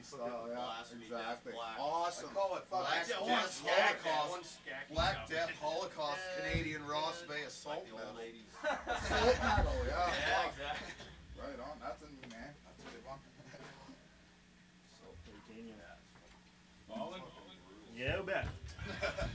style, yeah, Blasphemy, exactly. black. Awesome. I call it Black fucking Death Holocaust. Black Death Holocaust Canadian Ross Bay Assault Like the old Medal. ladies. Assault Medal, yeah. Yeah, Fuck. exactly. Right on, that's a new man. That's a good one. Continue. Fallen? Yeah, bet.